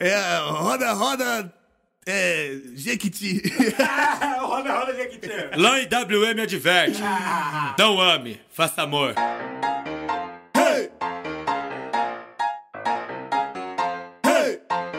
Roda, Jequiti. Roda, Jequiti. Lá em WM adverte. Não ame, faça amor. Hey! Hey!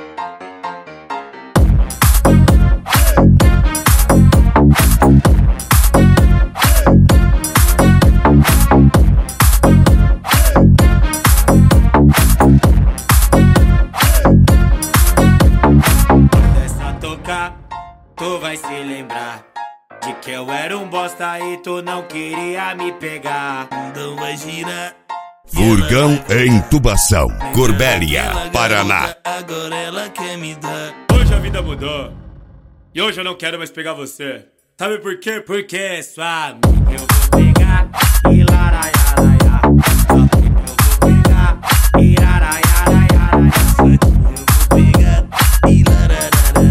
Tu vai se lembrar de que eu era um bosta e tu não queria me pegar. Então vai girar. Furgão em Tubação, Corbélia, Paraná. Agora ela quer me dar. Hoje a vida mudou. E hoje eu não quero mais pegar você. Sabe por quê? Porque sua amiga eu vou pegar e laraiaraia. Sua amiga eu vou pegar e laraiaraia. Sua tia eu vou pegar e larararara.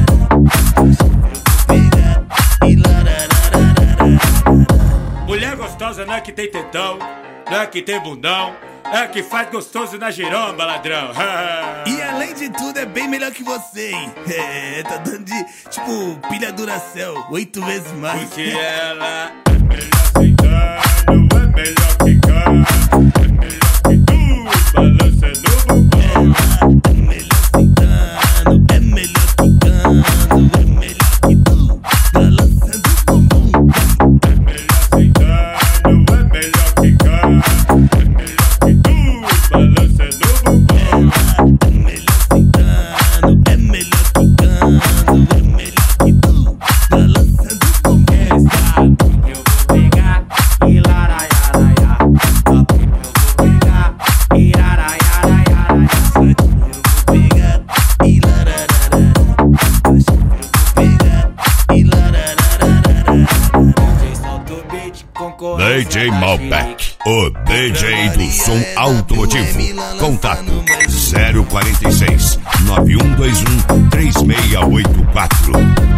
Mulher gostosa não é que tem tetão, não é que tem bundão, é que faz gostoso na giromba, ladrão. E além de tudo é bem melhor que você, hein? Tá dando de, tipo, pilha Duracell 8 vezes mais. Porque ela é melhor sentando, é melhor quicando, é melhor que tu, balançando o bumbum. Ela é melhor sentando, é melhor quicando, é melhor que tu, balançando o bumbum. É melhor sentando, é melhor quicando, é melhor que tu, balançando o bumbum. Ela é melhor sentando, é melhor quicando, é melhor que tu, balançando o bumbum. Eu vou pegar e laraiaraia. Sua prima eu vou pegar e laraiaraia. Sua tia eu vou pegar e larararara. Sua chefe eu vou pegar e larararara. DJ solta o beat, concorrência DJ da Malbec, Chilique. o DJ do som automotivo. Contato 046 9121 3684.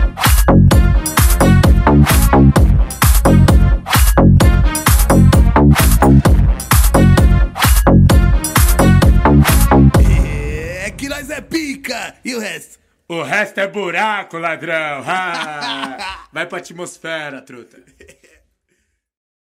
É que nós é pica! E o resto? O resto é buraco, ladrão. Vai pra atmosfera, truta.